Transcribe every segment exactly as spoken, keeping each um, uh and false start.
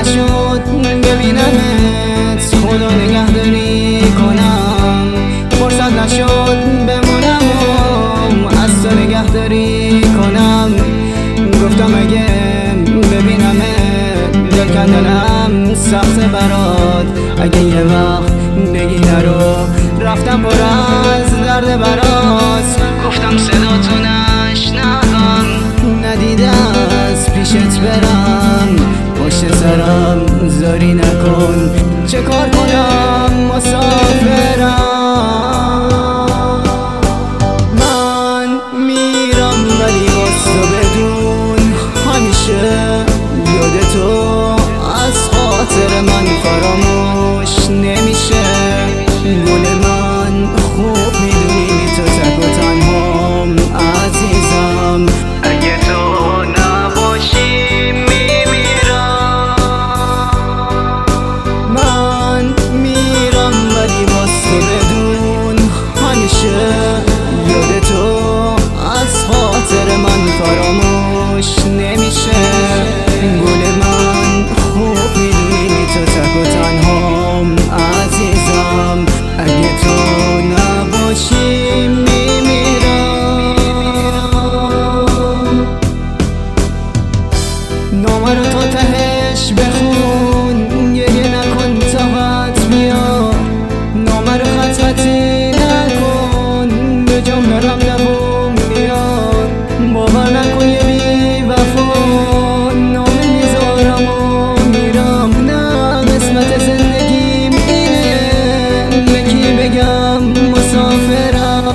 نشد ببینمت، خدا نگهداری کنم. فرصت نشد بمونم و از تو نگهداری کنم. گفتم اگه ببینمت دل کندنم سخت برات، اگه یه وقت بگی نرو رفتم پر از درد برات. گفتم صدا تو نشنوم، ندیده از پیشت برم، پشت سرم زاری نکن، چه کار کنم مسافرم. من میرم ولی باز تو بدون، همیشه یاد تو از خاطر من فراموش نمیشه. گل من خوب میدونی تو تک و تنهام عزیزم، اگه تو نباشی میمیرم. من میرم ولی باز تو بدون، همیشه یاد تو از خاطر من فراموش نمیشه. گل من خوب میدونی تو تک و تنهام عزیزم، اگه تو نباشی میمیرم. نامه رو تا تهش بخون، گریه نکن تا خط بیار. نامه رو خط خطی نکن، به جام نرم دوم بیار. باور نکن یه بی وفا، نامه میذارم و میرم. نه قسمت زندگیم اینه، به کی بگم مسافرم.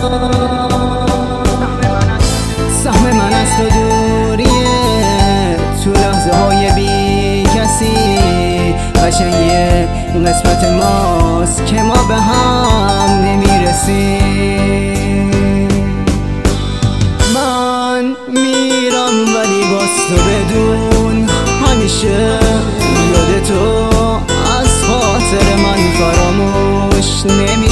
سهم من از تو دوریه، تو لحظه های بی کسی. قشنگیه قسمت ماست که ما به هم نمیرسیم. من میرم ولی باز تو بدون، همیشه یاد تو از خاطر من فراموش نمی